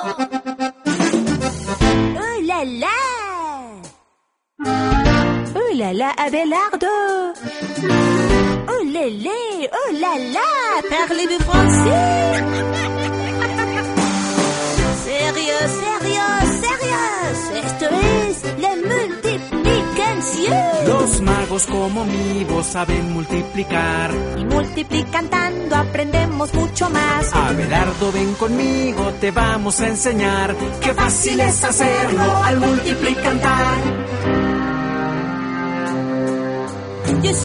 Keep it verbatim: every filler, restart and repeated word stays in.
Oh là là! Oh là là, Abelardo! Oh lélé! Oh là là! Parlez-vous français? Sérieux, sérieux, sérieux! Esto es la multiplicación. Los magos como mi voz saben multiplicar. Y multiplicando aprendemos mucho más. Abelardo, ven conmigo, te vamos a enseñar. Qué fácil es hacerlo al multiplicar.